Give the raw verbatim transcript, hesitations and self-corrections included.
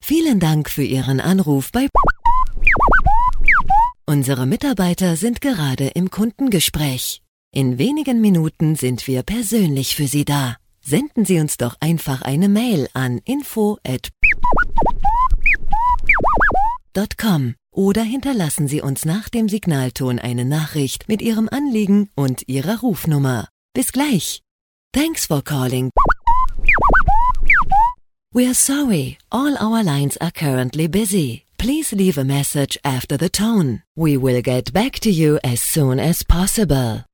Vielen Dank für Ihren Anruf bei... Unsere Mitarbeiter sind gerade im Kundengespräch. In wenigen Minuten sind wir persönlich für Sie da. Senden Sie uns doch einfach eine Mail an info at dot com oder hinterlassen Sie uns nach dem Signalton eine Nachricht mit Ihrem Anliegen und Ihrer Rufnummer. Bis gleich. Thanks for calling. We are sorry, all our lines are currently busy. Please leave a message after the tone. We will get back to you as soon as possible.